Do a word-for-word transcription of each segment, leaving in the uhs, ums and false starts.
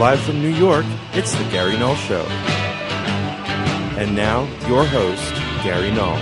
Live from New York, it's the Gary Null Show. And now, your host, Gary Null.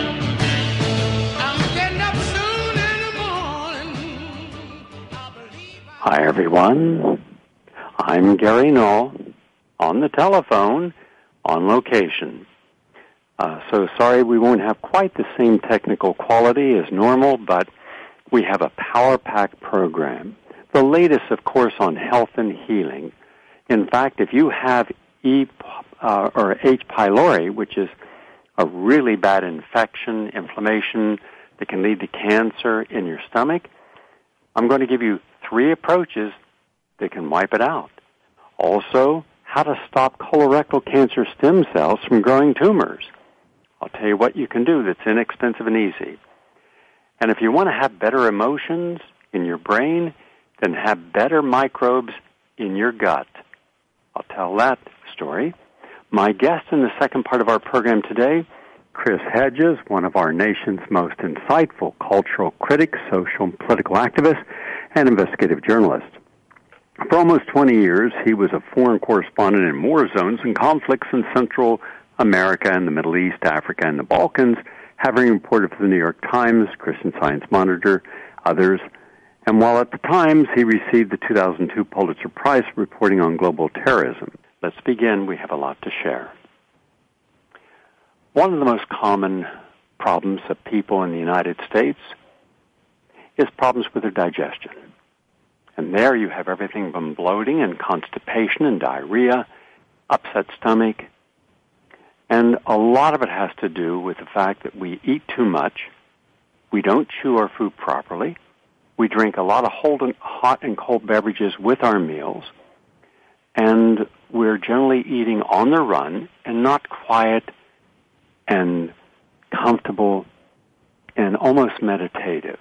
Hi, everyone. I'm Gary Null, on the telephone, on location. Uh, so sorry we won't have quite the same technical quality as normal, but we have a power-packed program. The latest, of course, on health and healing. In fact, if you have E uh, or H. pylori, which is a really bad infection, inflammation that can lead to cancer in your stomach, I'm going to give you three approaches that can wipe it out. Also, how to stop colorectal cancer stem cells from growing tumors. I'll tell you what you can do that's inexpensive and easy. And if you want to have better emotions in your brain, then have better microbes in your gut. I'll tell that story. My guest in the second part of our program today, Chris Hedges, one of our nation's most insightful cultural critics, social and political activists, and investigative journalist. For almost twenty years, he was a foreign correspondent in war zones and conflicts in Central America and the Middle East, Africa, and the Balkans, having reported for the New York Times, Christian Science Monitor, others. And while at the Times, he received the two thousand two Pulitzer Prize for reporting on global terrorism. Let's begin. We have a lot to share. One of the most common problems of people in the United States is problems with their digestion. And there you have everything from bloating and constipation and diarrhea, upset stomach. And a lot of it has to do with the fact that we eat too much, we don't chew our food properly, we drink a lot of hot and cold beverages with our meals, and we're generally eating on the run and not quiet and comfortable and almost meditative.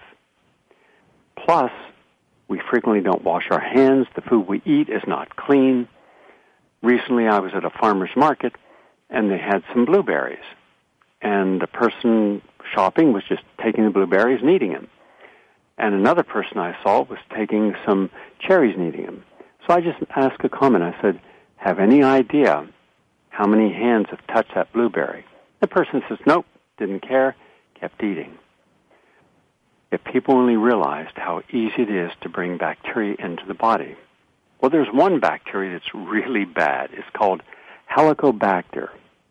Plus, we frequently don't wash our hands. The food we eat is not clean. Recently, I was at a farmer's market, and they had some blueberries. And the person shopping was just taking the blueberries and eating them. And another person I saw was taking some cherries and eating them. So I just asked a comment. I said, have any idea how many hands have touched that blueberry? The person says, nope, didn't care, kept eating. If people only realized how easy it is to bring bacteria into the body. Well, there's one bacteria that's really bad. It's called Helicobacter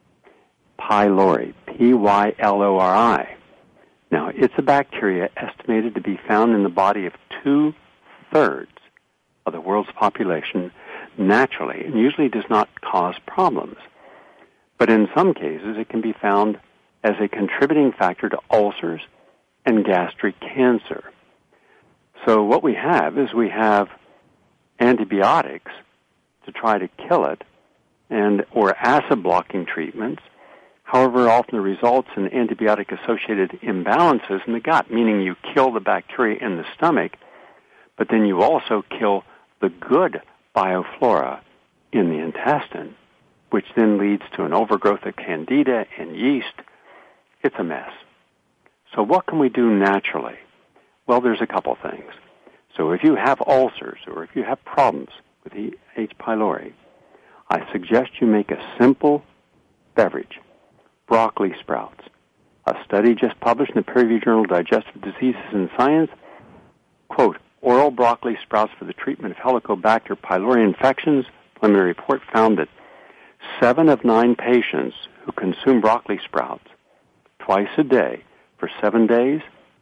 pylori, P Y L O R I. Now, it's a bacteria estimated to be found in the body of two-thirds of the world's population naturally, and usually does not cause problems. But in some cases, it can be found as a contributing factor to ulcers and gastric cancer. So what we have is we have antibiotics to try to kill it, and or acid-blocking treatments. However, often it results in antibiotic-associated imbalances in the gut, meaning you kill the bacteria in the stomach, but then you also kill the good bioflora in the intestine, which then leads to an overgrowth of candida and yeast. It's a mess. So what can we do naturally? Well, there's a couple things. So if you have ulcers or if you have problems with the H. pylori, I suggest you make a simple beverage, broccoli sprouts. A study just published in the peer-reviewed journal Digestive Diseases in Science, quote, oral broccoli sprouts for the treatment of Helicobacter pylori infections. Preliminary report found that seven of nine patients who consume broccoli sprouts twice a day for seven days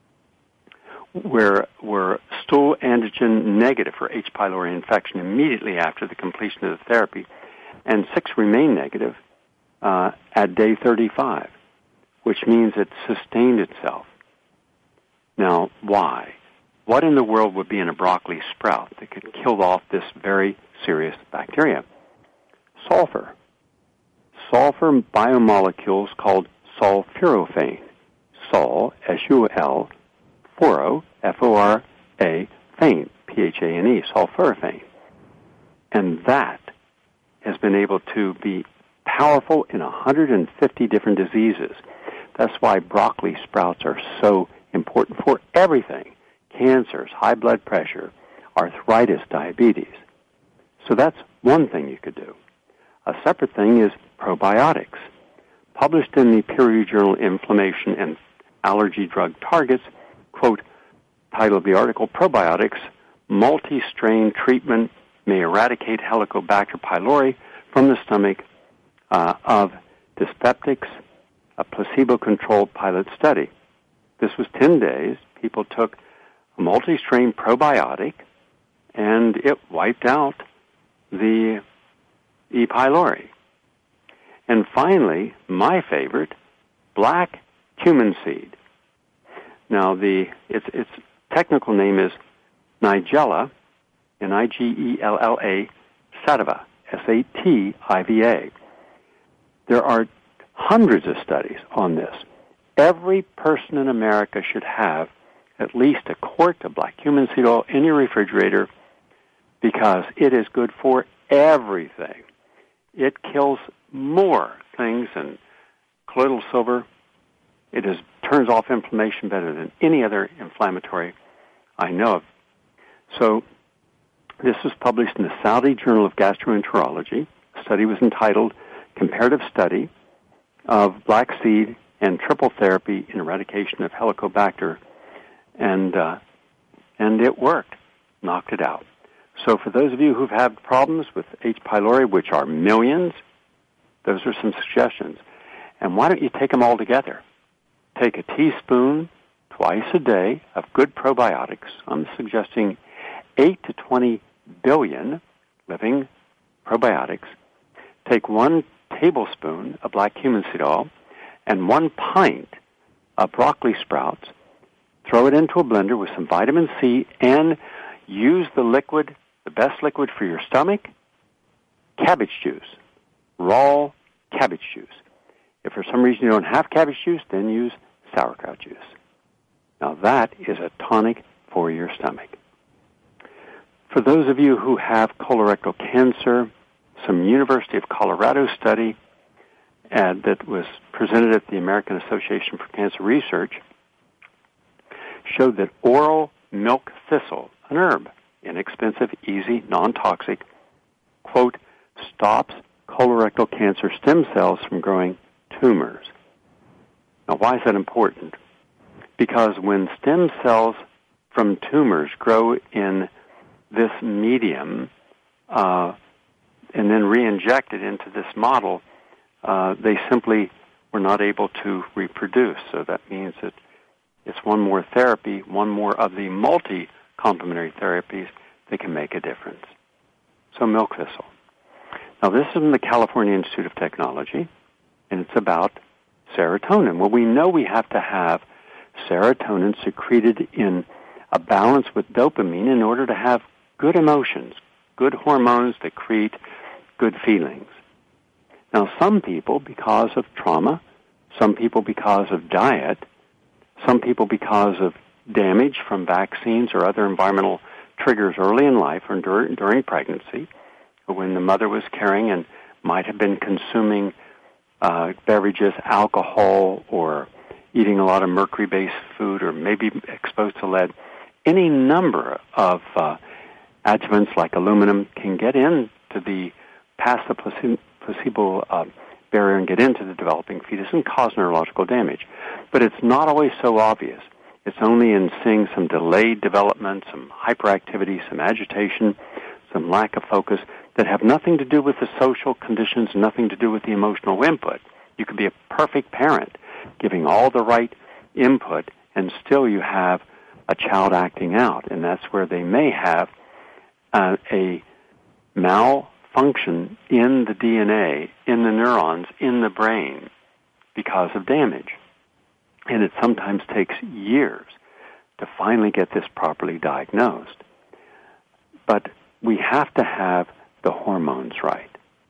were, were stool antigen negative for H. pylori infection immediately after the completion of the therapy, and six remain negative uh, at day thirty-five, which means it sustained itself. Now, why? What in the world would be in a broccoli sprout that could kill off this very serious bacteria? Sulfur. Sulfur biomolecules called sulforaphane. Sul, S U L, foro, F O R A, phane, P H A N E, sulforaphane. And that has been able to be powerful in one hundred fifty different diseases. That's why broccoli sprouts are so important for everything. Cancers, high blood pressure, arthritis, diabetes. So that's one thing you could do. A separate thing is probiotics. Published in the peer-reviewed journal Inflammation and Allergy Drug Targets, quote, title of the article, Probiotics, Multi-Strain Treatment May Eradicate Helicobacter pylori from the Stomach uh, of Dyspeptics, a placebo-controlled pilot study. This was ten days. People took a multi-strain probiotic, and it wiped out the E. pylori. And finally, my favorite, black cumin seed. Now, the its its technical name is Nigella, N I G E L L A, sativa, S A T I V A. There are hundreds of studies on this. Every person in America should have at least a quart of black cumin seed oil in your refrigerator because it is good for everything. It kills more things than colloidal silver. It is, turns off inflammation better than any other inflammatory I know of. So this was published in the Saudi Journal of Gastroenterology. The study was entitled Comparative Study of Black Seed and Triple Therapy in Eradication of Helicobacter, and uh, and it worked, knocked it out. So for those of you who've had problems with H. pylori, which are millions, those are some suggestions. And why don't you take them all together? Take a teaspoon twice a day of good probiotics. I'm suggesting eight to twenty billion living probiotics. Take one tablespoon of black cumin seed oil and one pint of broccoli sprouts. Throw it into a blender with some vitamin C and use the liquid, the best liquid for your stomach, cabbage juice, raw cabbage juice. If for some reason you don't have cabbage juice, then use sauerkraut juice. Now that is a tonic for your stomach. For those of you who have colorectal cancer, some University of Colorado study uh, that was presented at the American Association for Cancer Research showed that oral milk thistle, an herb, inexpensive, easy, non-toxic, quote, stops colorectal cancer stem cells from growing tumors. Now, why is that important? Because when stem cells from tumors grow in this medium uh, and then re-injected into this model, uh, they simply were not able to reproduce. So that means that it's one more therapy, one more of the multi-complementary therapies that can make a difference. So milk thistle. Now, this is from the California Institute of Technology, and it's about serotonin. Well, we know we have to have serotonin secreted in a balance with dopamine in order to have good emotions, good hormones that create good feelings. Now, some people, because of trauma, some people because of diet, some people because of damage from vaccines or other environmental triggers early in life or dur- during pregnancy, or when the mother was carrying and might have been consuming uh, beverages, alcohol, or eating a lot of mercury-based food, or maybe exposed to lead. Any number of uh, adjuvants like aluminum can get into the, past the placebo, placebo uh, barrier and get into the developing fetus and cause neurological damage. But it's not always so obvious. It's only in seeing some delayed development, some hyperactivity, some agitation, some lack of focus that have nothing to do with the social conditions, nothing to do with the emotional input. You could be a perfect parent, giving all the right input, and still you have a child acting out, and that's where they may have uh, a malfunction in the D N A, in the neurons, in the brain because of damage. And it sometimes takes years to finally get this properly diagnosed. But we have to have the hormones right.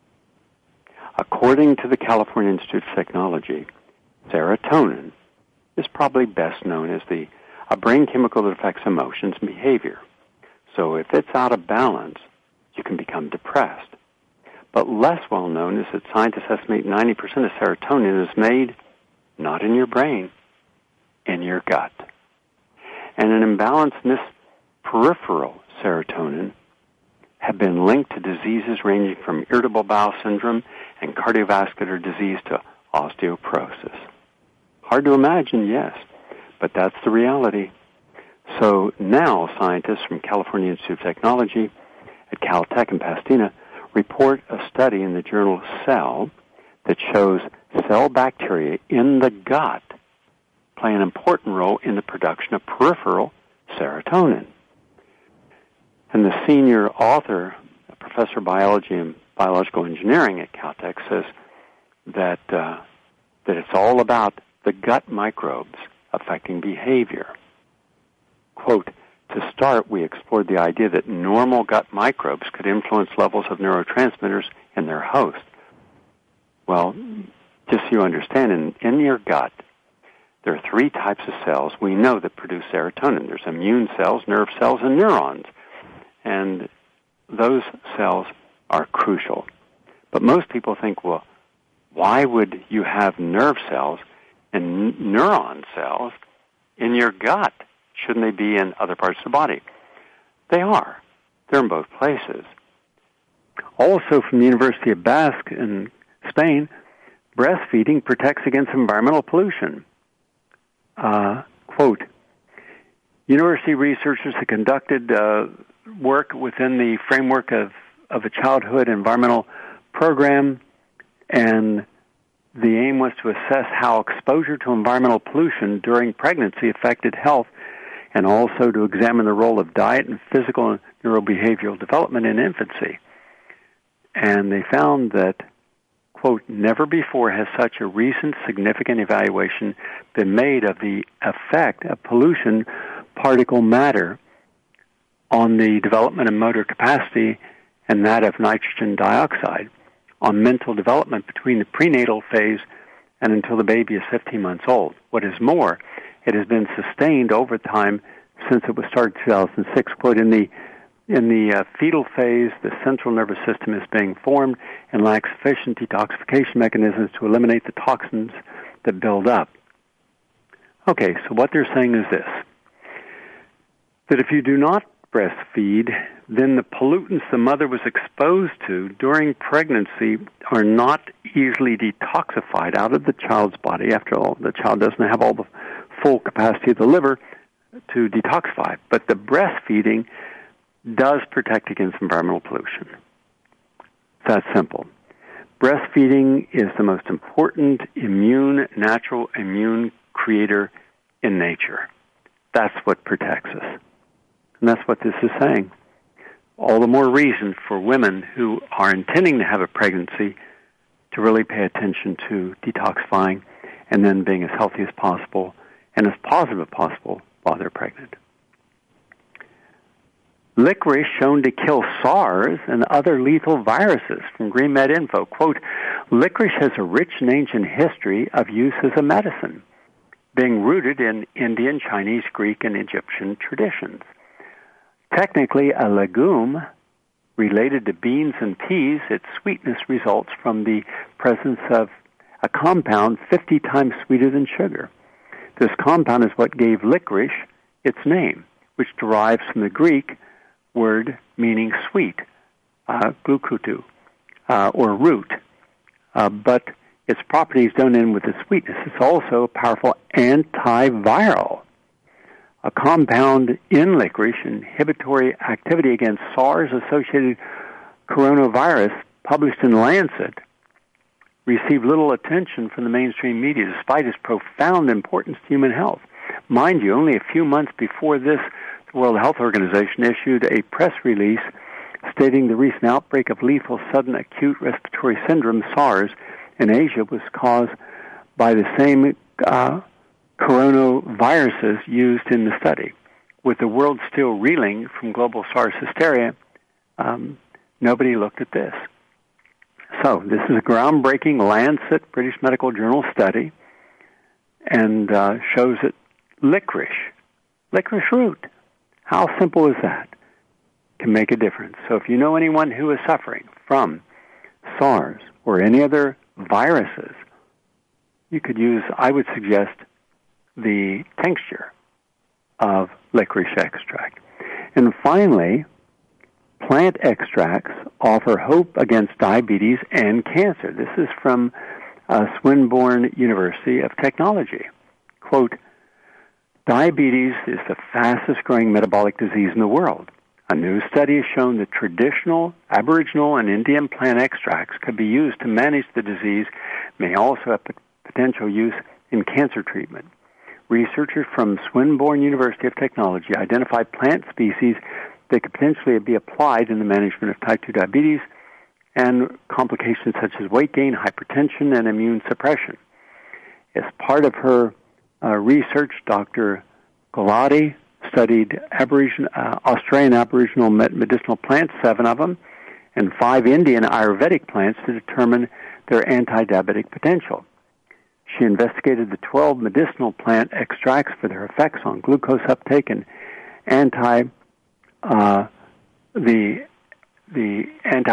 According to the California Institute of Technology, serotonin is probably best known as the a brain chemical that affects emotions and behavior. So if it's out of balance, you can become depressed. But less well known is that scientists estimate ninety percent of serotonin is made not in your brain, in your gut. And an imbalance in this peripheral serotonin have been linked to diseases ranging from irritable bowel syndrome and cardiovascular disease to osteoporosis. Hard to imagine, yes, but that's the reality. So now scientists from California Institute of Technology at Caltech in Pasadena report a study in the journal Cell that shows cell bacteria in the gut play an important role in the production of peripheral serotonin. And the senior author, professor of biology and biological engineering at Caltech, says that uh, that it's all about the gut microbes affecting behavior. Quote, to start, we explored the idea that normal gut microbes could influence levels of neurotransmitters in their host. Well, just so you understand, in, in your gut, there are three types of cells we know that produce serotonin. There's immune cells, nerve cells, and neurons. And those cells are crucial. But most people think, well, why would you have nerve cells and neuron cells in your gut? Shouldn't they be in other parts of the body? They are. They're in both places. Also, from the University of Basque in Spain, breastfeeding protects against environmental pollution. Uh, quote, university researchers have conducted uh, work within the framework of, of a childhood environmental program, and the aim was to assess how exposure to environmental pollution during pregnancy affected health, and also to examine the role of diet and physical and neurobehavioral development in infancy. And they found that, quote, never before has such a recent significant evaluation been made of the effect of pollution particle matter on the development of motor capacity and that of nitrogen dioxide on mental development between the prenatal phase and until the baby is fifteen months old. What is more, it has been sustained over time since it was started in two thousand six. Quote, in the in the uh, fetal phase, the central nervous system is being formed and lacks sufficient detoxification mechanisms to eliminate the toxins that build up. Okay, so what they're saying is this, that if you do not breastfeed, then the pollutants the mother was exposed to during pregnancy are not easily detoxified out of the child's body. After all, the child doesn't have all the full capacity of the liver to detoxify. But the breastfeeding does protect against environmental pollution. It's that simple. Breastfeeding is the most important immune, natural immune creator in nature. That's what protects us. And that's what this is saying. All the more reason for women who are intending to have a pregnancy to really pay attention to detoxifying and then being as healthy as possible and as positive as possible while they're pregnant. Licorice shown to kill SARS and other lethal viruses from GreenMed Info. Quote, licorice has a rich and ancient history of use as a medicine, being rooted in Indian, Chinese, Greek, and Egyptian traditions. Technically a legume related to beans and peas, its sweetness results from the presence of a compound fifty times sweeter than sugar. This compound is what gave licorice its name, which derives from the Greek word meaning sweet, uh, glucutu, uh, or root. Uh, but its properties don't end with its sweetness. It's also a powerful antiviral. A compound in licorice, inhibitory activity against SARS-associated coronavirus, published in Lancet, received little attention from the mainstream media despite its profound importance to human health. Mind you, only a few months before this, the World Health Organization issued a press release stating the recent outbreak of lethal sudden acute respiratory syndrome, SARS, in Asia was caused by the same uh, coronaviruses used in the study. With the world still reeling from global SARS hysteria, um, nobody looked at this. So this is a groundbreaking Lancet British Medical Journal study and uh, shows that licorice, licorice root, how simple is that, can make a difference. So if you know anyone who is suffering from SARS or any other viruses, you could use, I would suggest, the tincture of licorice extract. And finally, plant extracts offer hope against diabetes and cancer. This is from uh, Swinburne University of Technology. Quote, diabetes is the fastest growing metabolic disease in the world. A new study has shown that traditional Aboriginal and Indian plant extracts could be used to manage the disease, may also have potential use in cancer treatment. Researchers from Swinburne University of Technology identified plant species that could potentially be applied in the management of type two diabetes and complications such as weight gain, hypertension, and immune suppression. As part of her uh, research, Doctor Gulati studied Aboriginal, uh, Australian Aboriginal medicinal plants, seven of them, and five Indian Ayurvedic plants to determine their anti-diabetic potential. She investigated the twelve medicinal plant extracts for their effects on glucose uptake and anti uh, the the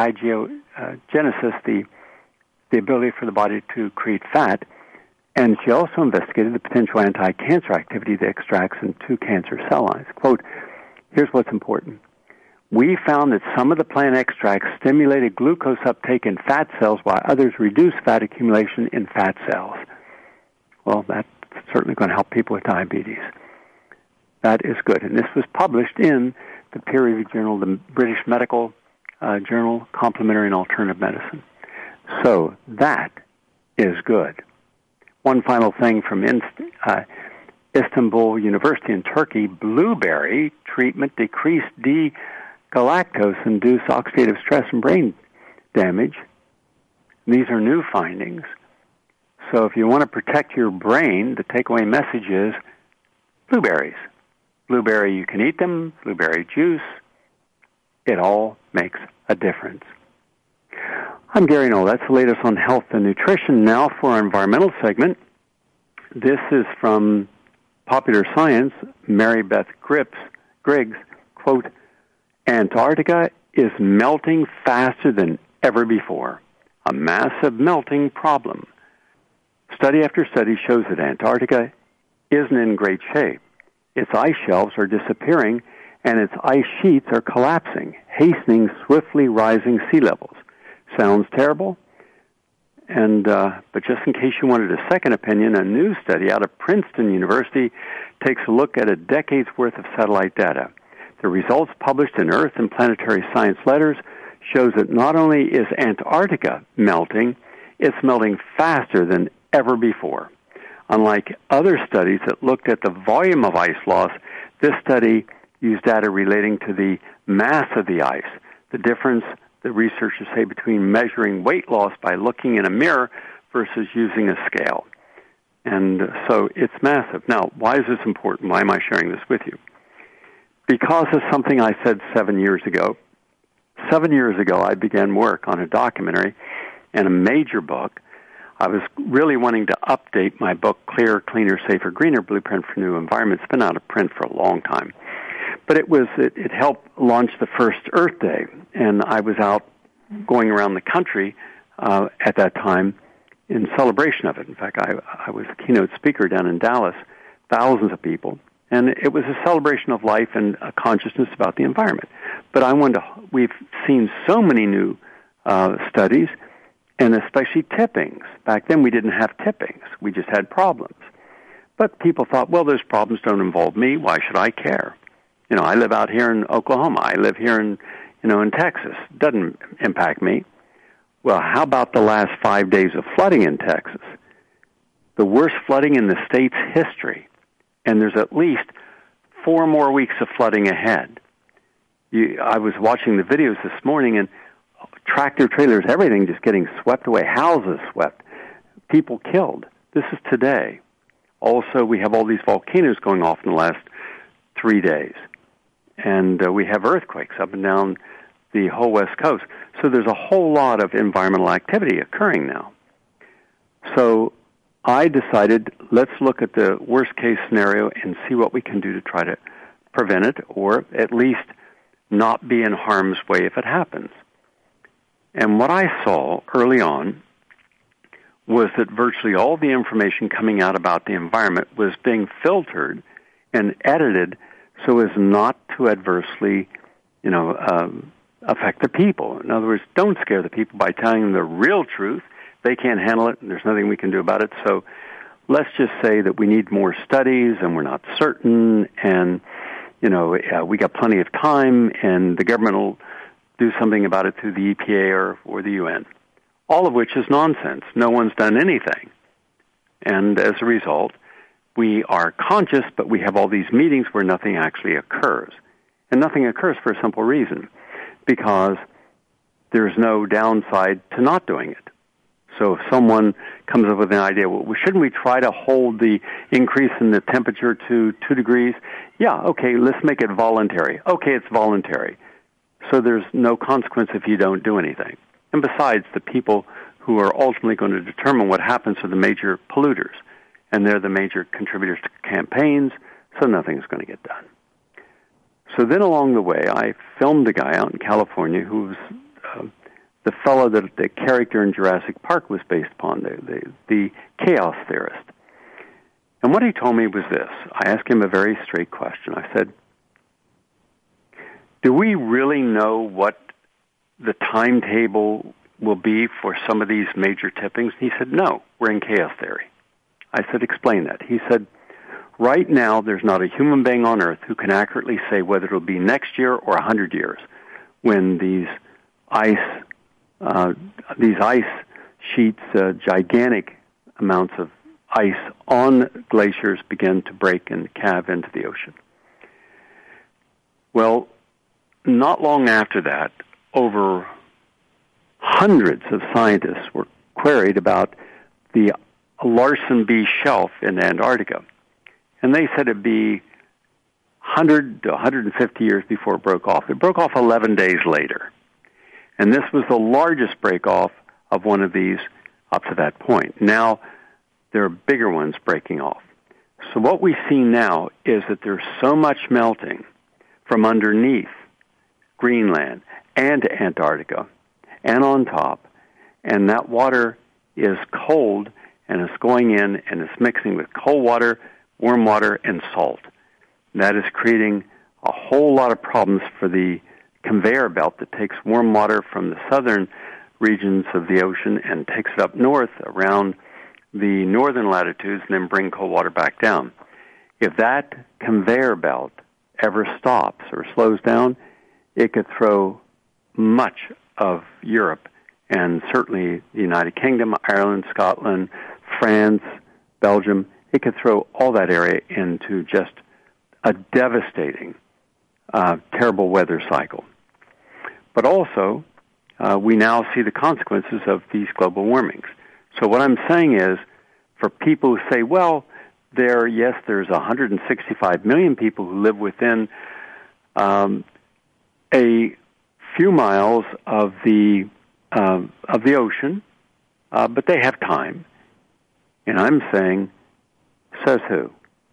anti-genesis, the the ability for the body to create fat. And she also investigated the potential anti-cancer activity of the extracts in two cancer cell lines. Quote, here's what's important. We found that some of the plant extracts stimulated glucose uptake in fat cells while others reduced fat accumulation in fat cells. Well, that's certainly going to help people with diabetes. That is good. And this was published in the peer-reviewed journal, the British Medical uh, Journal, Complementary and Alternative Medicine. So that is good. One final thing from Inst- uh, Istanbul University in Turkey, blueberry treatment decreased D-galactose-induced oxidative stress and brain damage. These are new findings. So if you want to protect your brain, the takeaway message is blueberries. Blueberry, you can eat them, blueberry juice. It all makes a difference. I'm Gary Knoll. That's the latest on health and nutrition. Now for our environmental segment. This is from Popular Science, Mary Beth Griggs, Griggs, quote, Antarctica is melting faster than ever before. A massive melting problem. Study after study shows that Antarctica isn't in great shape. Its ice shelves are disappearing, and its ice sheets are collapsing, hastening swiftly rising sea levels. Sounds terrible? And uh, but just in case you wanted a second opinion, a new study out of Princeton University takes a look at a decade's worth of satellite data. The results published in Earth and Planetary Science Letters shows that not only is Antarctica melting, it's melting faster than ever before. Unlike other studies that looked at the volume of ice loss, this study used data relating to the mass of the ice, the difference the researchers say between measuring weight loss by looking in a mirror versus using a scale. And so it's massive. Now, why is this important? Why am I sharing this with you? Because of something I said seven years ago. Seven years ago, I began work on a documentary and a major book. I was really wanting to update my book, Clearer, Cleaner, Safer, Greener, Blueprint for New Environments. It's been out of print for a long time. But it was it, it helped launch the first Earth Day, and I was out going around the country uh, at that time in celebration of it. In fact, I, I was a keynote speaker down in Dallas, thousands of people, and it was a celebration of life and a consciousness about the environment. But I wanted to, we've seen so many new uh, studies, and especially tippings. Back then we didn't have tippings. We just had problems. But people thought, well, those problems don't involve me. Why should I care? You know, I live out here in Oklahoma. I live here in, you know, in Texas. It doesn't impact me. Well, how about the last five days of flooding in Texas? The worst flooding in the state's history. And there's at least four more weeks of flooding ahead. You, I was watching the videos this morning, and tractor trailers, everything just getting swept away, houses swept, people killed. This is today. Also, we have all these volcanoes going off in the last three days. And uh, we have earthquakes up and down the whole West Coast. So there's a whole lot of environmental activity occurring now. So I decided, let's look at the worst-case scenario and see what we can do to try to prevent it, or at least not be in harm's way if it happens. And what I saw early on was that virtually all the information coming out about the environment was being filtered and edited so as not to adversely, you know, uh, affect the people. In other words, don't scare the people by telling them the real truth. They can't handle it, and there's nothing we can do about it. So let's just say that we need more studies, and we're not certain, and, you know, uh, we got plenty of time, and the government will do something about it through the E P A or, or the U N. All of which is nonsense. No one's done anything. And as a result, we are conscious, but we have all these meetings where nothing actually occurs. And nothing occurs for a simple reason, because there's no downside to not doing it. So if someone comes up with an idea, well, shouldn't we try to hold the increase in the temperature to two degrees? Yeah, okay, let's make it voluntary. Okay, it's voluntary. So there's no consequence if you don't do anything. And besides, the people who are ultimately going to determine what happens are the major polluters. And they're the major contributors to campaigns, so nothing's going to get done. So then along the way, I filmed a guy out in California who was uh, the fellow that the character in Jurassic Park was based upon, the, the, the chaos theorist. And what he told me was this. I asked him a very straight question. I said, do we really know what the timetable will be for some of these major tippings? He said, no, we're in chaos theory. I said, explain that. He said, right now there's not a human being on Earth who can accurately say whether it'll be next year or a hundred years when these ice, uh, these ice sheets, uh, gigantic amounts of ice on glaciers begin to break and calve into the ocean. Well, not long after that, over hundreds of scientists were queried about the Larsen B shelf in Antarctica. And they said it'd be one hundred to one hundred fifty years before it broke off. It broke off eleven days later. And this was the largest break-off of one of these up to that point. Now, there are bigger ones breaking off. So what we see now is that there's so much melting from underneath Greenland and Antarctica and on top, and that water is cold, and it's going in and it's mixing with cold water, warm water, and salt. That is creating a whole lot of problems for the conveyor belt that takes warm water from the southern regions of the ocean and takes it up north around the northern latitudes and then bring cold water back down. If that conveyor belt ever stops or slows down, it could throw much of Europe and certainly the United Kingdom, Ireland, Scotland, France, Belgium, it could throw all that area into just a devastating, uh, terrible weather cycle. But also, uh, we now see the consequences of these global warmings. So what I'm saying is, for people who say, well, there, yes, there's one hundred sixty-five million people who live within um, a few miles of the uh, of the ocean, uh, but they have time. And I'm saying, says who?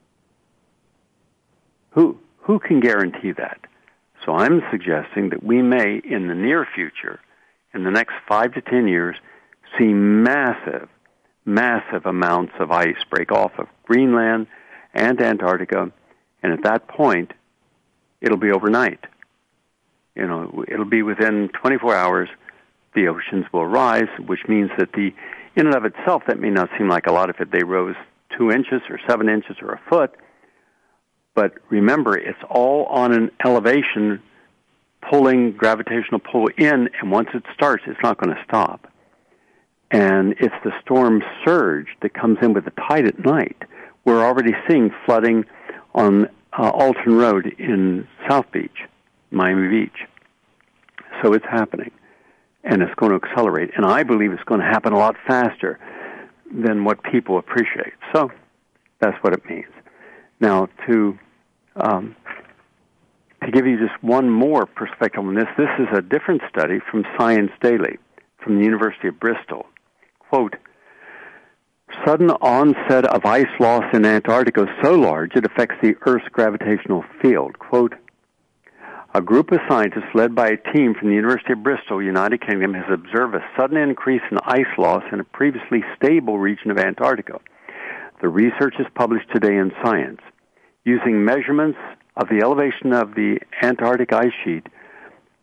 Who who can guarantee that? So I'm suggesting that we may, in the near future, in the next five to ten years, see massive, massive amounts of ice break off of Greenland and Antarctica, and at that point, it'll be overnight. You know, it'll be within twenty-four hours, the oceans will rise, which means that the, in and of itself, that may not seem like a lot if it, they rose two inches or seven inches or a foot, but remember, it's all on an elevation pulling gravitational pull in, and once it starts, it's not going to stop. And it's the storm surge that comes in with the tide at night. We're already seeing flooding on uh, Alton Road in South Beach, Miami Beach. So it's happening, and it's going to accelerate. And I believe it's going to happen a lot faster than what people appreciate. So that's what it means. Now, to um, to give you just one more perspective on this, this is a different study from Science Daily from the University of Bristol. Quote, sudden onset of ice loss in Antarctica is so large it affects the Earth's gravitational field. Quote, a group of scientists led by a team from the University of Bristol, United Kingdom, has observed a sudden increase in ice loss in a previously stable region of Antarctica. The research is published today in Science. Using measurements of the elevation of the Antarctic ice sheet,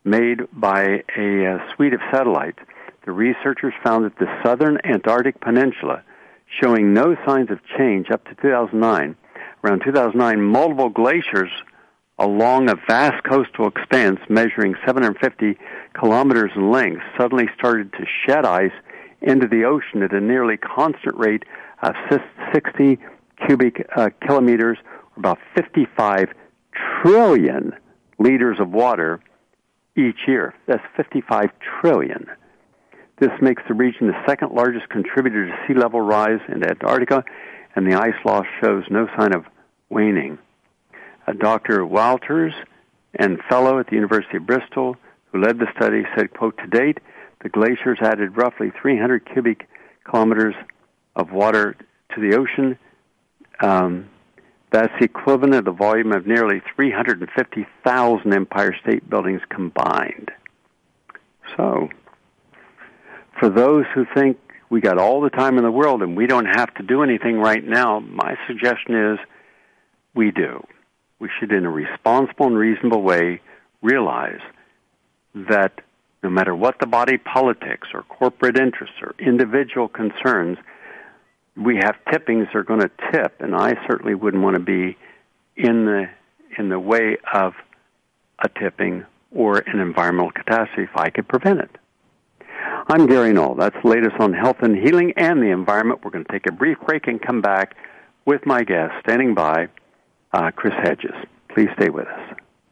made by a, a suite of satellites, the researchers found that the southern Antarctic Peninsula, showing no signs of change up to two thousand nine, around two thousand nine, multiple glaciers along a vast coastal expanse measuring seven hundred fifty kilometers in length suddenly started to shed ice into the ocean at a nearly constant rate of sixty cubic uh, kilometers, or about fifty-five trillion liters of water each year. That's fifty-five trillion. This makes the region the second largest contributor to sea level rise in Antarctica, and the ice loss shows no sign of waning. Uh, Doctor Walters and fellow at the University of Bristol, who led the study, said, quote, to date, the glaciers added roughly three hundred cubic kilometers of water to the ocean. Um, that's the equivalent of the volume of nearly three hundred fifty thousand Empire State Buildings combined. So, for those who think we got all the time in the world and we don't have to do anything right now, my suggestion is we do. We should, in a responsible and reasonable way, realize that no matter what the body politics or corporate interests or individual concerns, we have tippings that are going to tip, and I certainly wouldn't want to be in the in the way of a tipping or an environmental catastrophe if I could prevent it. I'm Gary Null. That's the latest on health and healing and the environment. We're going to take a brief break and come back with my guest standing by, uh, Chris Hedges. Please stay with us.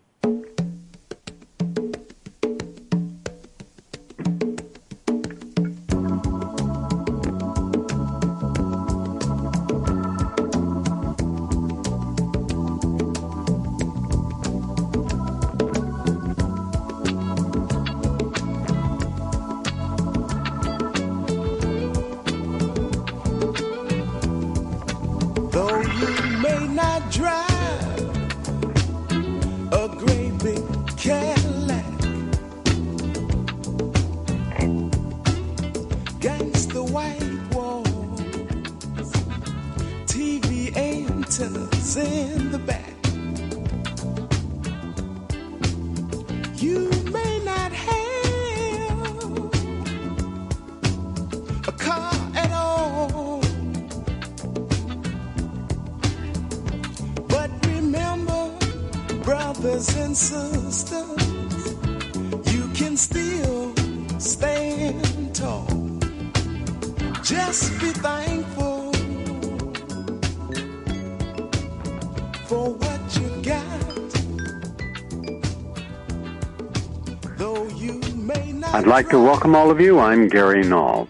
I'd like to welcome all of you. I'm Gary Null.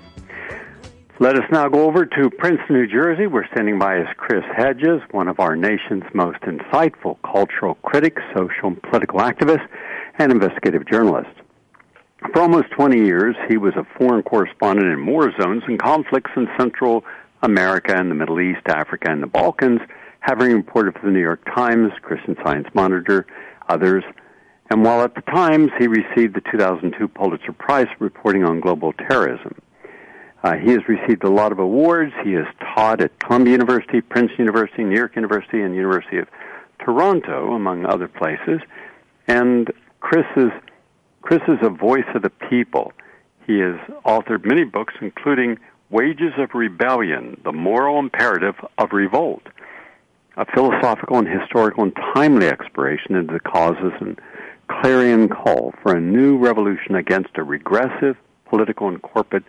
Let us now go over to Princeton, New Jersey. We're standing by is Chris Hedges, one of our nation's most insightful cultural critics, social and political activists, and investigative journalist. For almost twenty years, he was a foreign correspondent in war zones and conflicts in Central America and the Middle East, Africa, and the Balkans, having reported for the New York Times, Christian Science Monitor, others. And while at the Times, he received the two thousand two Pulitzer Prize for reporting on global terrorism. Uh, he has received a lot of awards. He has taught at Columbia University, Princeton University, New York University, and University of Toronto, among other places. And Chris is, Chris is a voice of the people. He has authored many books, including Wages of Rebellion, The Moral Imperative of Revolt, a philosophical and historical and timely exploration into the causes and clarion call for a new revolution against a regressive political and corporate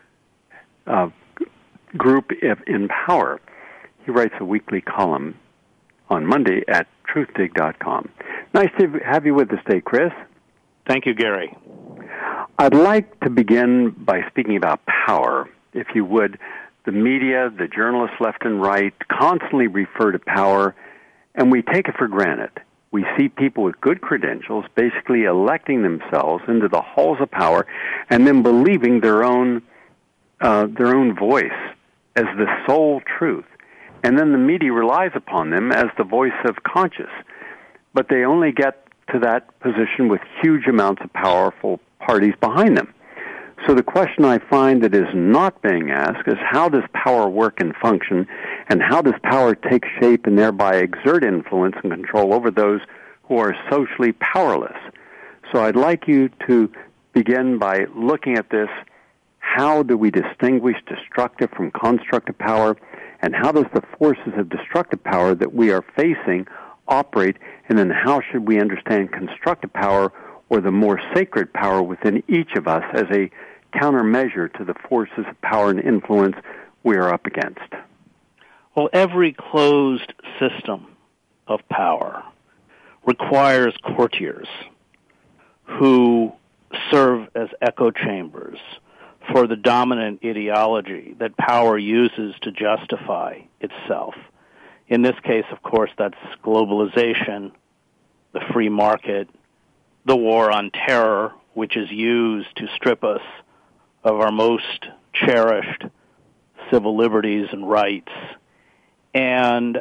uh, group in power. He writes a weekly column on Monday at truth dig dot com. Nice to have you with us today, Chris. Thank you, Gary. I'd like to begin by speaking about power. If you would, the media, the journalists left and right constantly refer to power, and we take it for granted. We see people with good credentials basically electing themselves into the halls of power and then believing their own uh, their own voice as the sole truth. And then the media relies upon them as the voice of conscience. But they only get to that position with huge amounts of powerful parties behind them. So the question I find that is not being asked is, how does power work and function, and how does power take shape and thereby exert influence and control over those who are socially powerless? So I'd like you to begin by looking at this. How do we distinguish destructive from constructive power? And how does the forces of destructive power that we are facing operate? And then how should we understand constructive power, or the more sacred power within each of us, as a countermeasure to the forces of power and influence we are up against? Well, every closed system of power requires courtiers who serve as echo chambers for the dominant ideology that power uses to justify itself. In this case, of course, that's globalization, the free market, the war on terror, which is used to strip us of our most cherished civil liberties and rights. And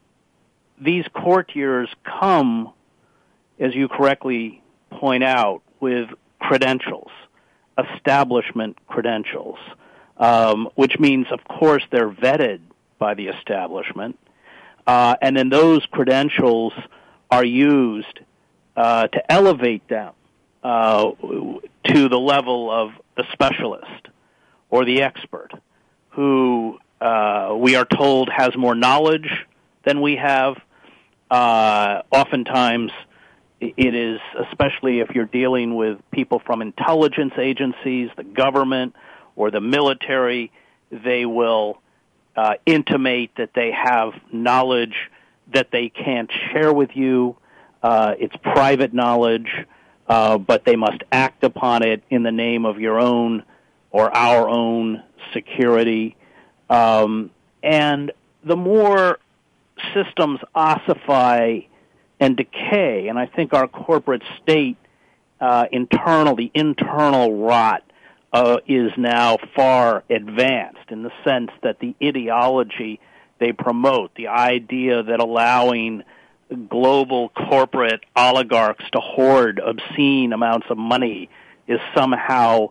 these courtiers come, as you correctly point out, with credentials, establishment credentials, um, which means, of course, they're vetted by the establishment, uh, and then those credentials are used uh, to elevate them uh, to the level of the specialist or the expert, who uh, we are told has more knowledge than we have. Uh, oftentimes, it is, especially if you're dealing with people from intelligence agencies, the government, or the military, they will uh, intimate that they have knowledge that they can't share with you. Uh, it's private knowledge, uh, but they must act upon it in the name of your own or our own security. Um, and the more systems ossify and decay, and I think our corporate state uh, internal, the internal rot uh, is now far advanced in the sense that the ideology they promote, the idea that allowing global corporate oligarchs to hoard obscene amounts of money is somehow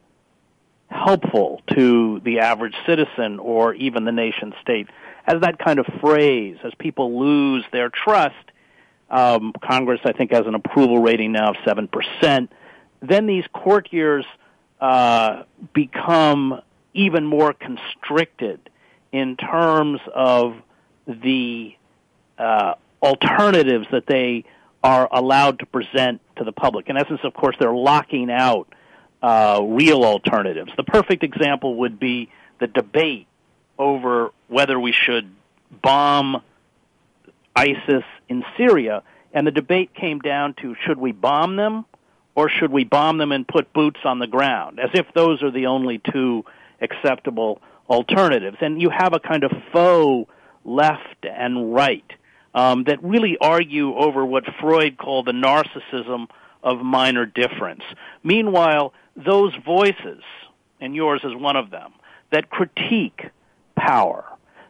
helpful to the average citizen or even the nation state. As that kind of phrase, as people lose their trust, um, Congress, I think, has an approval rating now of seven percent, then these courtiers uh, become even more constricted in terms of the uh, alternatives that they are allowed to present to the public. In essence, of course, they're locking out uh, real alternatives. The perfect example would be the debate over whether we should bomb ISIS in Syria, and the debate came down to, should we bomb them or should we bomb them and put boots on the ground, as if those are the only two acceptable alternatives. And you have a kind of faux left and right um, that really argue over what Freud called the narcissism of minor difference. Meanwhile, those voices, and yours is one of them, that critique power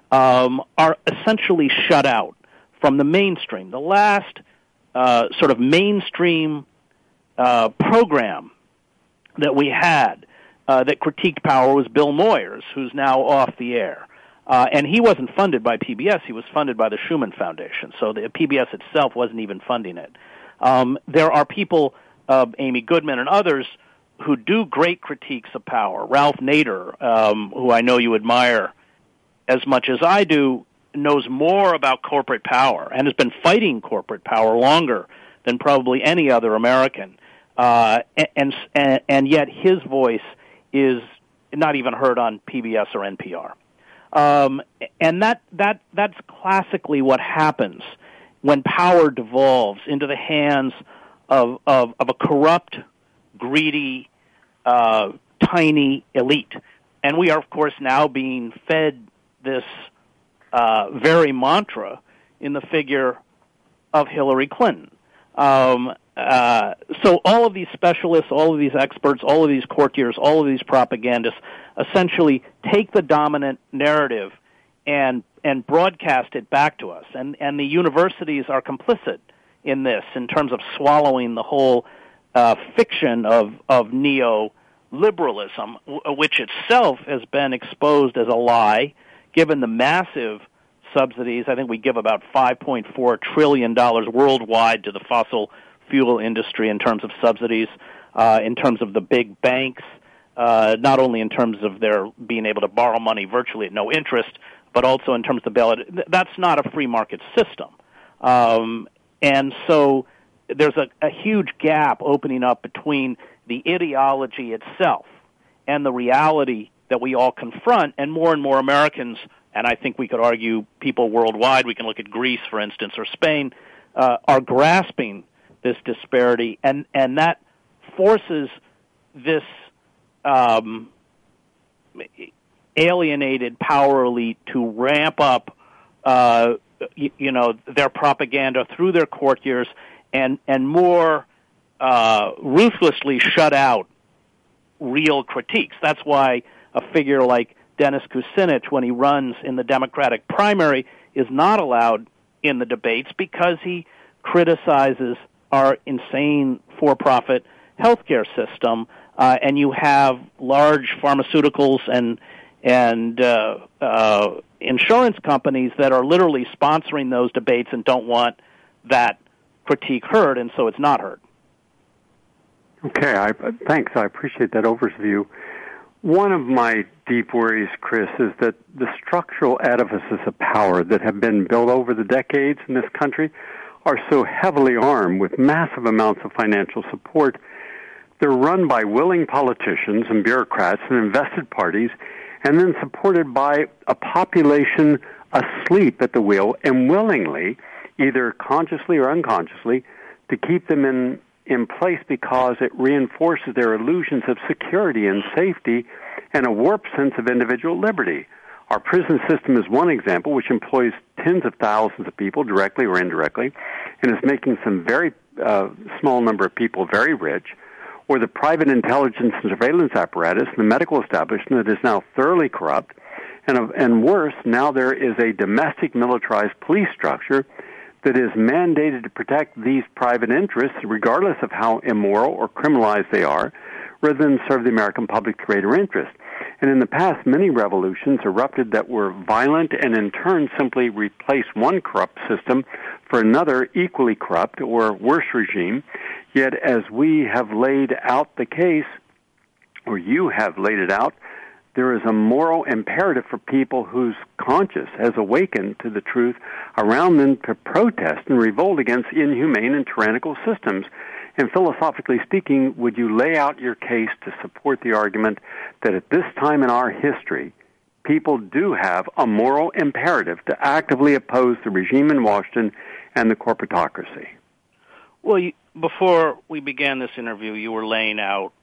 um, are essentially shut out from the mainstream. The last uh, sort of mainstream uh, program that we had uh, that critiqued power was Bill Moyers, who's now off the air. Uh, and he wasn't funded by P B S. He was funded by the Schuman Foundation. So the P B S itself wasn't even funding it. Um, there are people, uh, Amy Goodman and others, who do great critiques of power. Ralph Nader, um, who I know you admire as much as I do, knows more about corporate power and has been fighting corporate power longer than probably any other American. Uh, and, and and yet his voice is not even heard on P B S or N P R. Um, and that that that's classically what happens when power devolves into the hands of of, of a corrupt, greedy, uh, tiny elite. And we are, of course, now being fed this uh, very mantra in the figure of Hillary Clinton. Um, uh, so all of these specialists, all of these experts, all of these courtiers, all of these propagandists essentially take the dominant narrative and and broadcast it back to us. And, and the universities are complicit in this in terms of swallowing the whole uh, fiction of, of neoliberalism, which itself has been exposed as a lie, given the massive subsidies. I think we give about five point four trillion dollars worldwide to the fossil fuel industry in terms of subsidies, uh, in terms of the big banks, uh, not only in terms of their being able to borrow money virtually at no interest, but also in terms of the bailout. That's not a free market system. Um, and so there's a, a huge gap opening up between the ideology itself and the reality that we all confront, and more and more Americans, and I think we could argue people worldwide, we can look at Greece, for instance, or Spain, uh, are grasping this disparity, and, and that forces this um, alienated power elite to ramp up, uh, you, you know, their propaganda through their courtiers and, and more uh, ruthlessly shut out real critiques. That's why a figure like Dennis Kucinich, when he runs in the Democratic primary, is not allowed in the debates because he criticizes our insane for-profit healthcare system, uh, and you have large pharmaceuticals and and uh, uh, insurance companies that are literally sponsoring those debates and don't want that critique heard, and so it's not heard. Okay, I, thanks. I appreciate that overview. One of my deep worries, Chris, is that the structural edifices of power that have been built over the decades in this country are so heavily armed with massive amounts of financial support. They're run by willing politicians and bureaucrats and invested parties, and then supported by a population asleep at the wheel and willingly, either consciously or unconsciously, to keep them in in place because it reinforces their illusions of security and safety and a warped sense of individual liberty. Our prison system is one example, which employs tens of thousands of people directly or indirectly and is making some very uh, small number of people very rich, or the private intelligence and surveillance apparatus and the medical establishment that is now thoroughly corrupt, and, uh, and worse, now there is a domestic militarized police structure that is mandated to protect these private interests regardless of how immoral or criminalized they are, rather than serve the American public's greater interest. And in the past, many revolutions erupted that were violent and in turn simply replaced one corrupt system for another equally corrupt or worse regime. Yet as we have laid out the case, or you have laid it out, there is a moral imperative for people whose conscience has awakened to the truth around them to protest and revolt against inhumane and tyrannical systems. And philosophically speaking, would you lay out your case to support the argument that at this time in our history, people do have a moral imperative to actively oppose the regime in Washington and the corporatocracy? Well, you, before we began this interview, you were laying out,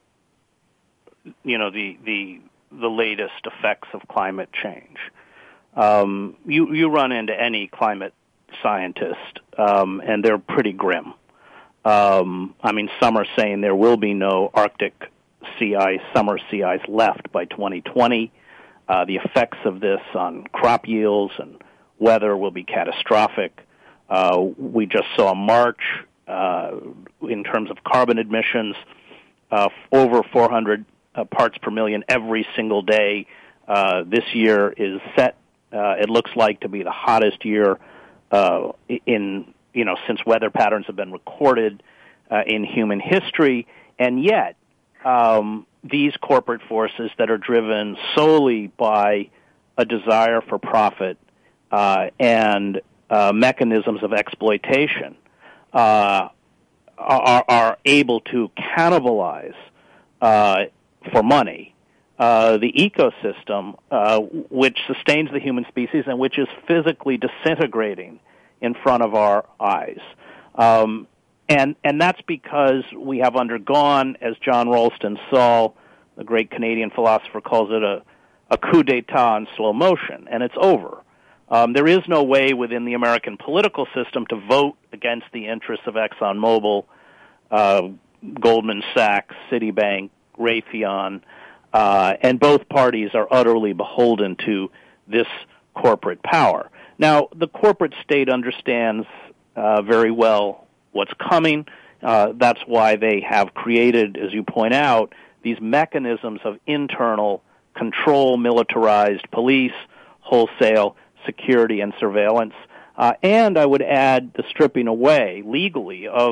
you know, the the the latest effects of climate change. Um, you, you run into any climate scientist, um, and they're pretty grim. Um, I mean, some are saying there will be no Arctic sea ice, summer sea ice left by twenty twenty. Uh, the effects of this on crop yields and weather will be catastrophic. Uh, we just saw March uh, in terms of carbon emissions, uh, over four hundred Uh, parts per million every single day. Uh, this year is set, uh, it looks like, to be the hottest year uh, in, you know, since weather patterns have been recorded uh, in human history. And yet, um, these corporate forces that are driven solely by a desire for profit uh, and uh, mechanisms of exploitation uh, are, are able to cannibalize uh, for money, uh, the ecosystem uh, which sustains the human species and which is physically disintegrating in front of our eyes. Um, and and that's because we have undergone, as John Ralston Saul, the great Canadian philosopher, calls it, a, a coup d'etat in slow motion, and it's over. Um, there is no way within the American political system to vote against the interests of ExxonMobil, uh, Goldman Sachs, Citibank, Raytheon, uh, and both parties are utterly beholden to this corporate power. Now, the corporate state understands uh, very well what's coming. Uh, that's why they have created, as you point out, these mechanisms of internal control, militarized police, wholesale security and surveillance, uh, and I would add the stripping away legally of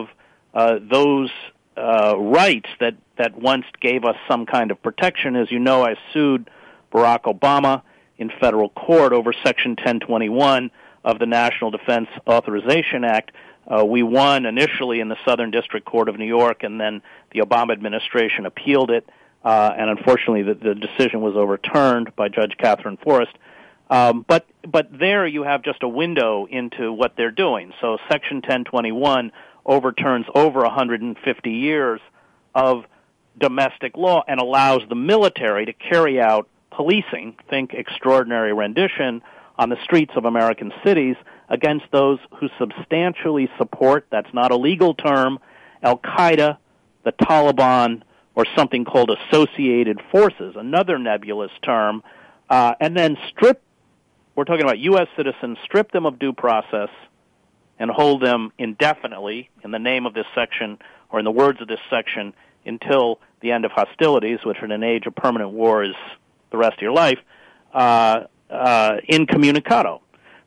uh, those uh, rights that, that once gave us some kind of protection. As you know, I sued Barack Obama in federal court over Section ten twenty-one of the National Defense Authorization Act. Uh, we won initially in the Southern District Court of New York, and then the Obama administration appealed it, uh, and unfortunately the, the decision was overturned by Judge Catherine Forrest. Um, but but there you have just a window into what they're doing. So Section ten twenty-one overturns over one hundred fifty years of domestic law and allows the military to carry out policing, think extraordinary rendition, on the streets of American cities against those who substantially support, that's not a legal term, Al-Qaeda, the Taliban, or something called associated forces, another nebulous term, uh, and then strip, we're talking about U S citizens, strip them of due process and hold them indefinitely in the name of this section, or in the words of this section, until the end of hostilities, which in an age of permanent war is the rest of your life, uh, uh, incommunicado.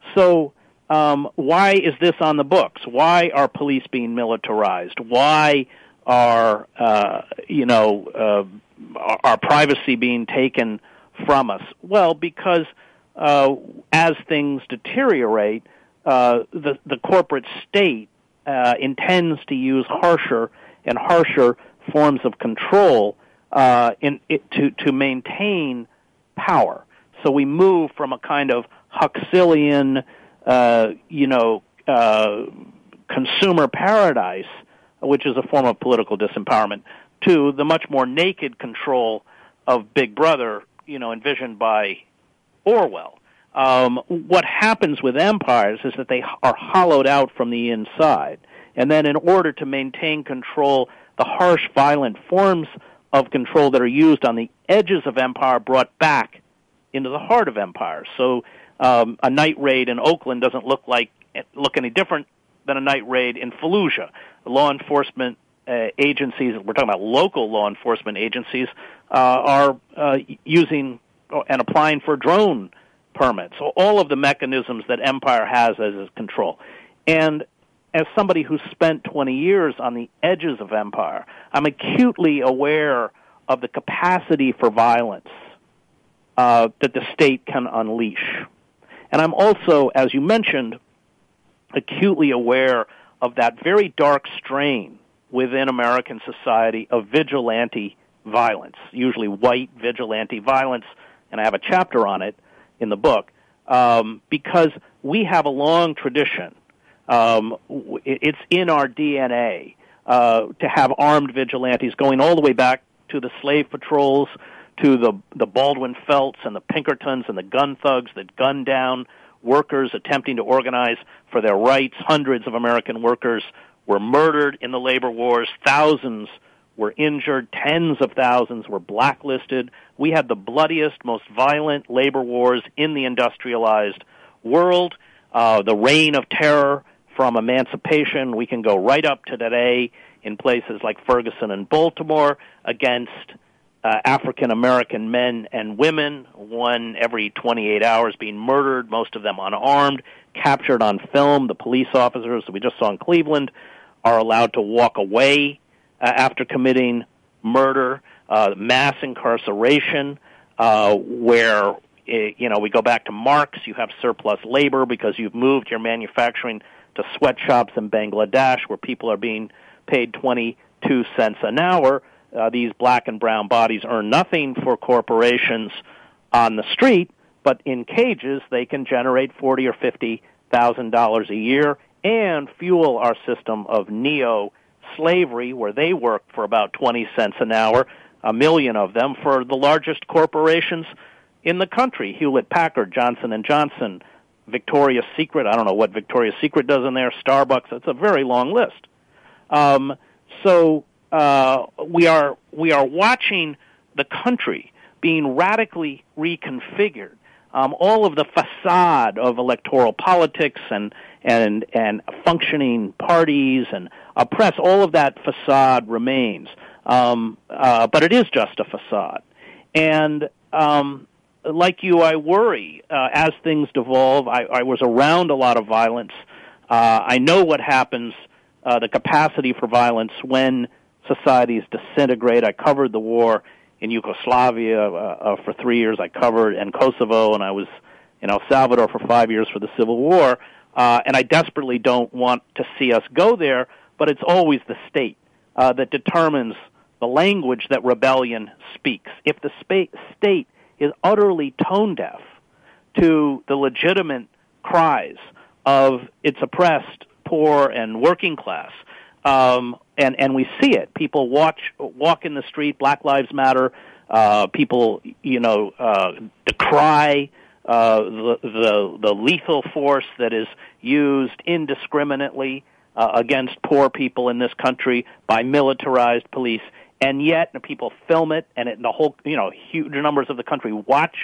So um, why is this on the books? Why are police being militarized? Why are, uh, you know, uh, our privacy being taken from us? Well, because uh, as things deteriorate, uh, the, the corporate state uh, intends to use harsher and harsher forms of control uh, in it, to, to maintain power. So we move from a kind of Huxleyan, uh, you know, uh, consumer paradise, which is a form of political disempowerment, to the much more naked control of Big Brother, you know, envisioned by Orwell. Um, what happens with empires is that they are hollowed out from the inside. And then in order to maintain control, the harsh, violent forms of control that are used on the edges of empire brought back into the heart of empire. So um, a night raid in Oakland doesn't look like look any different than a night raid in Fallujah. Law enforcement uh, agencies, we're talking about local law enforcement agencies, uh, are uh, using and applying for drone permits. So all of the mechanisms that empire has as its control. And as somebody who's spent twenty years on the edges of empire, I'm acutely aware of the capacity for violence uh, that the state can unleash. And I'm also, as you mentioned, acutely aware of that very dark strain within American society of vigilante violence, usually white vigilante violence, and I have a chapter on it in the book, um, because we have a long tradition. Um, it's in our D N A uh, to have armed vigilantes going all the way back to the slave patrols, to the, the Baldwin Felts and the Pinkertons and the gun thugs that gunned down workers attempting to organize for their rights. Hundreds of American workers were murdered in the labor wars. Thousands were injured. Tens of thousands were blacklisted. We had the bloodiest, most violent labor wars in the industrialized world. Uh, the reign of terror from emancipation, we can go right up to today in places like Ferguson and Baltimore against uh, African-American men and women, one every twenty-eight hours being murdered, most of them unarmed, captured on film. The police officers that we just saw in Cleveland are allowed to walk away uh, after committing murder, uh, mass incarceration, uh, where, you know, we go back to Marx, you have surplus labor because you've moved your manufacturing to sweatshops in Bangladesh where people are being paid twenty-two cents an hour. Uh, these black and brown bodies earn nothing for corporations on the street, but in cages they can generate forty or fifty thousand dollars a year and fuel our system of neo-slavery where they work for about twenty cents an hour, a million of them, for the largest corporations in the country, Hewlett-Packard, Johnson and Johnson, Victoria's Secret. I don't know what Victoria's Secret does in there, Starbucks. It's a very long list. Um, so uh, we are we are watching the country being radically reconfigured. Um, all of the facade of electoral politics and and and functioning parties and a press, all of that facade remains. Um, uh, but it is just a facade. And um, like you, I worry uh, as things devolve. I, I was around a lot of violence. Uh, I know what happens uh, the capacity for violence when societies disintegrate. I covered the war in Yugoslavia uh, uh, for three years. I covered in Kosovo, and I was in El Salvador for five years for the Civil War. Uh, and I desperately don't want to see us go there, but it's always the state uh, that determines the language that rebellion speaks. If the spa- state is utterly tone deaf to the legitimate cries of its oppressed, poor, and working class, um, and, and we see it. People watch, walk in the street, Black Lives Matter, uh, people, you know, uh, decry uh, the, the, the lethal force that is used indiscriminately uh, against poor people in this country by militarized police, and yet people film it, and it, the whole, you know, huge numbers of the country watch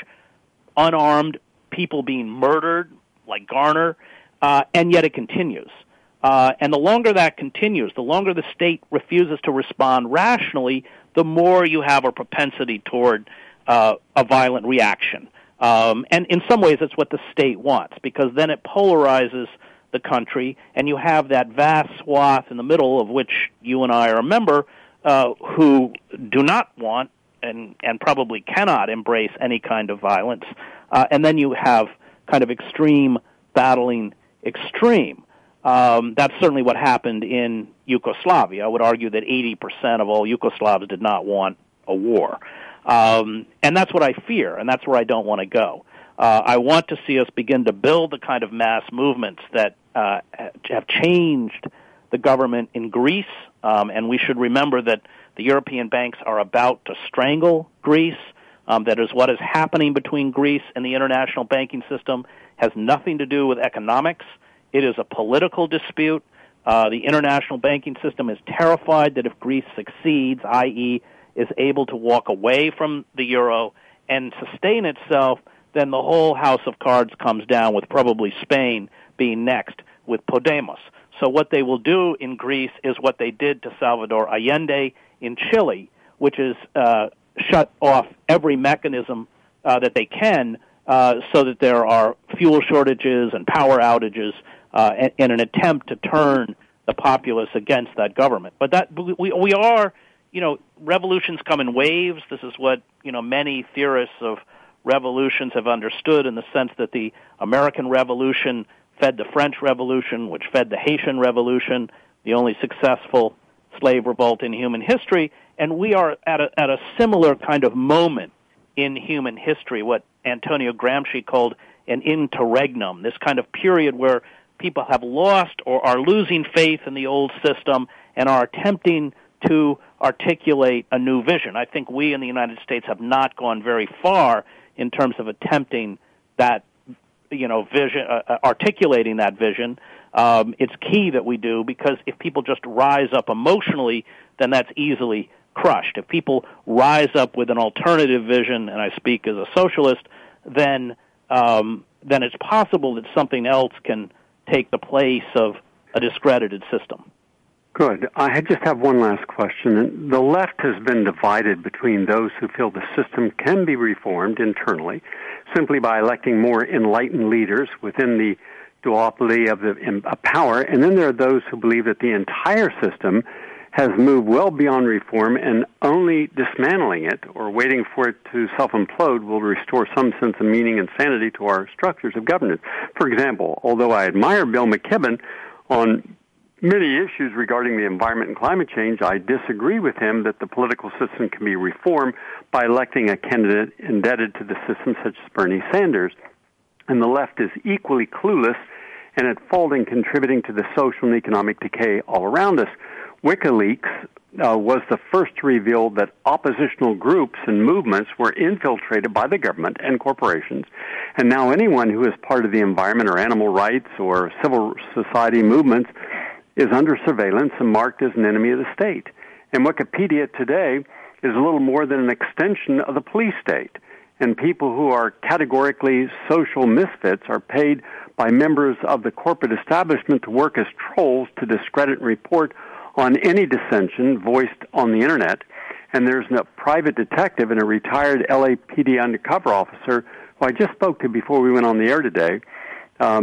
unarmed people being murdered, like Garner, uh, and yet it continues. Uh, and the longer that continues, the longer the state refuses to respond rationally, the more you have a propensity toward uh, a violent reaction. Um, and in some ways, it's what the state wants, because then it polarizes the country, and you have that vast swath in the middle of which you and I are a member, uh, who do not want and, and probably cannot embrace any kind of violence. Uh, and then you have kind of extreme battling extreme. Um, that's certainly what happened in Yugoslavia. I would argue that eighty percent of all Yugoslavs did not want a war. Um, and that's what I fear, and that's where I don't want to go. Uh, I want to see us begin to build the kind of mass movements that uh, have changed the government in Greece, um, and we should remember that the European banks are about to strangle Greece. Um, that is what is happening between Greece and the international banking system has nothing to do with economics. It is a political dispute. Uh, the international banking system is terrified that if Greece succeeds, that is is able to walk away from the euro and sustain itself, then the whole house of cards comes down, with probably Spain being next with Podemos. So what they will do in Greece is what they did to Salvador Allende in Chile, which is uh, shut off every mechanism uh, that they can uh, so that there are fuel shortages and power outages uh, in, in an attempt to turn the populace against that government. But that we, we are, you know, revolutions come in waves. This is what, you know, many theorists of revolutions have understood, in the sense that the American Revolution fed the French Revolution, which fed the Haitian Revolution, the only successful slave revolt in human history. And we are at a, at a similar kind of moment in human history, what Antonio Gramsci called an interregnum, this kind of period where people have lost or are losing faith in the old system and are attempting to articulate a new vision. I think we in the United States have not gone very far in terms of attempting that, you know, vision, uh, articulating that vision. Um, it's key that we do, because if people just rise up emotionally, then that's easily crushed. If people rise up with an alternative vision, and I speak as a socialist, then um, then it's possible that something else can take the place of a discredited system. Good. I just have one last question. The left has been divided between those who feel the system can be reformed internally simply by electing more enlightened leaders within the duopoly of the of power, and then there are those who believe that the entire system has moved well beyond reform, and only dismantling it or waiting for it to self-implode will restore some sense of meaning and sanity to our structures of governance. For example, although I admire Bill McKibben on many issues regarding the environment and climate change, I disagree with him that the political system can be reformed by electing a candidate indebted to the system such as Bernie Sanders. And the left is equally clueless and at fault in contributing to the social and economic decay all around us. WikiLeaks uh, was the first to reveal that oppositional groups and movements were infiltrated by the government and corporations, and now anyone who is part of the environment or animal rights or civil society movements is under surveillance and marked as an enemy of the state. And Wikipedia today is a little more than an extension of the police state. And people who are categorically social misfits are paid by members of the corporate establishment to work as trolls to discredit and report on any dissension voiced on the Internet. And there's a private detective and a retired L A P D undercover officer who I just spoke to before we went on the air today. Um,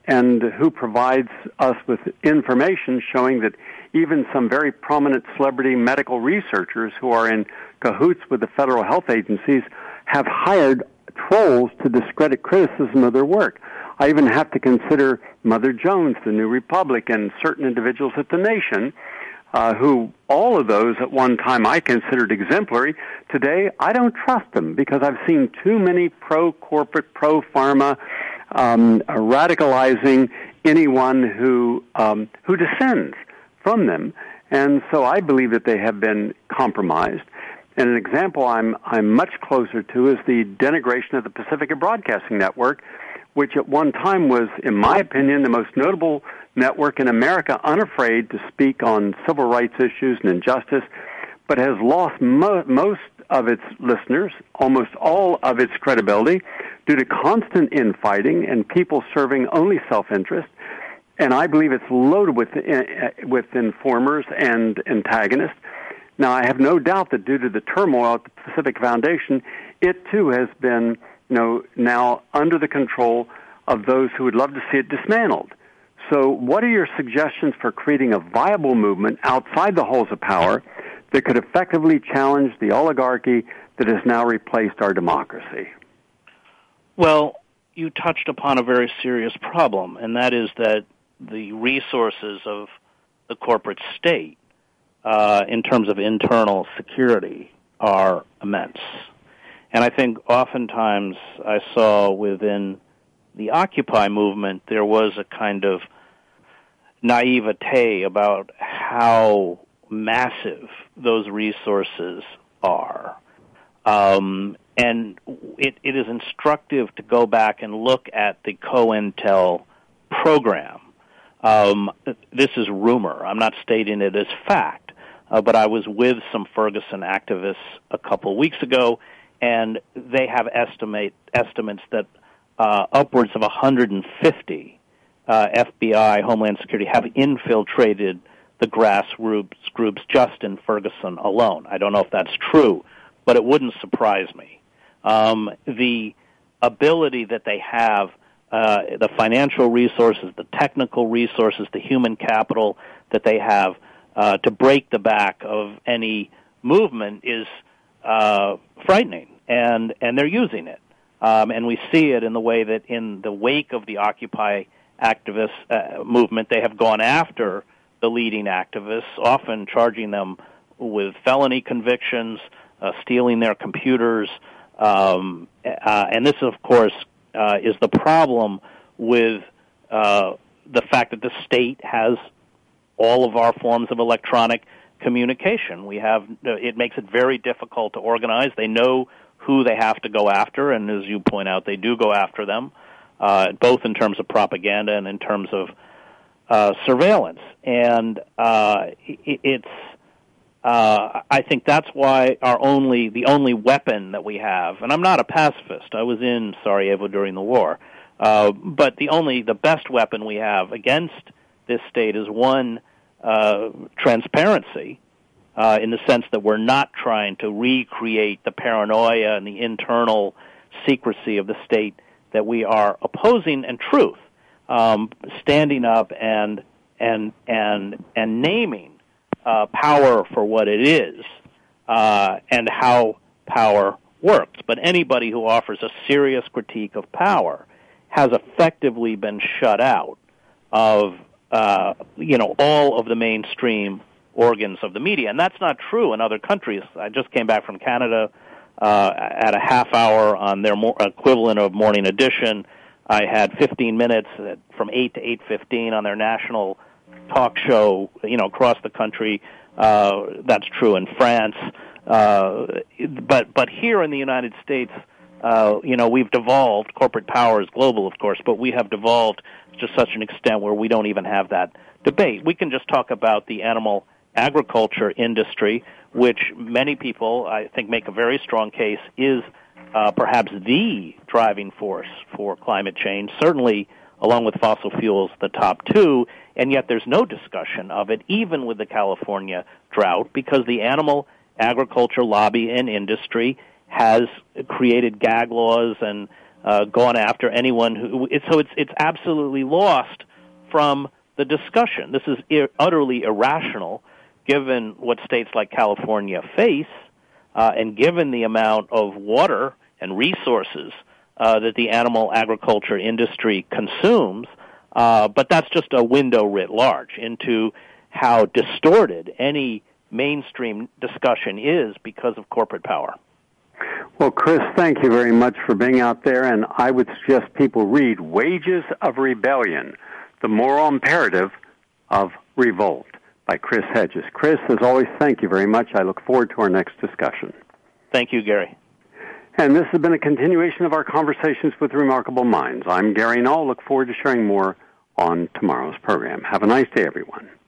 and who provides us with information showing that even some very prominent celebrity medical researchers who are in cahoots with the federal health agencies have hired trolls to discredit criticism of their work. I even have to consider Mother Jones, the New Republic, and certain individuals at The Nation, uh, who all of those at one time I considered exemplary. Today, I don't trust them because I've seen too many pro-corporate, pro-pharma um, radicalizing anyone who um, who descends from them. And so I believe that they have been compromised. And an example I'm I'm much closer to is the denigration of the Pacifica Broadcasting Network, which at one time was, in my opinion, the most notable network in America, unafraid to speak on civil rights issues and injustice, but has lost mo- most of its listeners, almost all of its credibility, due to constant infighting and people serving only self-interest. And I believe it's loaded with uh, with informers and antagonists. Now, I have no doubt that due to the turmoil at the Pacific Foundation, it too has been, you know, now under the control of those who would love to see it dismantled. So what are your suggestions for creating a viable movement outside the halls of power that could effectively challenge the oligarchy that has now replaced our democracy? Well, you touched upon a very serious problem, and that is that the resources of the corporate state uh, in terms of internal security are immense. And I think oftentimes I saw within the Occupy movement there was a kind of naivete about how massive those resources are. Um, and it, it is instructive to go back and look at the COINTEL program. Um, this is rumor. I'm not stating it as fact, uh, but I was with some Ferguson activists a couple of weeks ago, and they have estimate estimates that uh, upwards of one hundred fifty uh, F B I, Homeland Security, have infiltrated the grassroots groups just in Ferguson alone. I don't know if that's true, but it wouldn't surprise me. Um, the ability that they have, uh, the financial resources, the technical resources, the human capital that they have uh, to break the back of any movement is uh, frightening, and, and they're using it. Um, and we see it in the way that in the wake of the Occupy activist uh, movement, they have gone after the leading activists, often charging them with felony convictions, uh, stealing their computers. Um, uh, and this, of course, uh, is the problem with uh, the fact that the state has all of our forms of electronic communication. We have uh, it makes it very difficult to organize. They know who they have to go after, and as you point out, they do go after them, uh, both in terms of propaganda and in terms of uh, surveillance. And uh, it, it's Uh, I think that's why our only, the only weapon that we have, and I'm not a pacifist, I was in Sarajevo during the war, uh, but the only, the best weapon we have against this state is one, uh, transparency, uh, in the sense that we're not trying to recreate the paranoia and the internal secrecy of the state that we are opposing, and truth, um, standing up and, and, and, and naming Uh, power for what it is, uh, and how power works. But anybody who offers a serious critique of power has effectively been shut out of, uh, you know, all of the mainstream organs of the media. And that's not true in other countries. I just came back from Canada uh, at a half hour on their mo- equivalent of Morning Edition. I had fifteen minutes at, from eight to eight fifteen on their national talk show, you know, across the country. Uh, that's true in France. Uh, but but here in the United States, uh, you know, we've devolved. Corporate power is global, of course, but we have devolved to such an extent where we don't even have that debate. We can just talk about the animal agriculture industry, which many people, I think, make a very strong case is uh, perhaps the driving force for climate change, certainly along with fossil fuels, the top two, and yet there's no discussion of it, even with the California drought, because the animal agriculture lobby and industry has created gag laws and uh, gone after anyone who. It, so it's it's absolutely lost from the discussion. This is ir- utterly irrational, given what states like California face, uh, and given the amount of water and resources uh, that the animal agriculture industry consumes. Uh, but that's just a window writ large into how distorted any mainstream discussion is because of corporate power. Well, Chris, thank you very much for being out there, and I would suggest people read Wages of Rebellion, The Moral Imperative of Revolt by Chris Hedges. Chris, as always, thank you very much. I look forward to our next discussion. Thank you, Gary. And this has been a continuation of our Conversations with Remarkable Minds. I'm Gary Null. Look forward to sharing more on tomorrow's program. Have a nice day, everyone.